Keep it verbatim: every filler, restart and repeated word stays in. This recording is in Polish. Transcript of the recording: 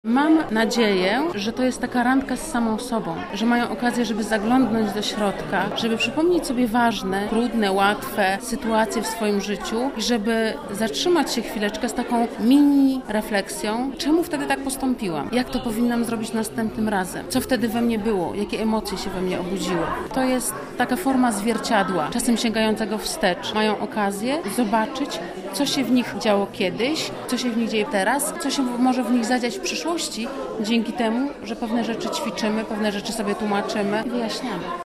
Mam nadzieję, że to jest taka randka z samą sobą, że mają okazję, żeby zaglądnąć do środka, żeby przypomnieć sobie ważne, trudne, łatwe sytuacje w swoim życiu i żeby zatrzymać się chwileczkę z taką mini refleksją, czemu wtedy tak postąpiłam, jak to powinnam zrobić następnym razem, co wtedy we mnie było, jakie emocje się we mnie obudziły. To jest taka forma zwierciadła, czasem sięgającego wstecz. Mają okazję zobaczyć, co się w nich działo kiedyś, co się w nich dzieje teraz, co się może w nich zadziać w przyszłości, dzięki temu, że pewne rzeczy ćwiczymy, pewne rzeczy sobie tłumaczymy i wyjaśniamy.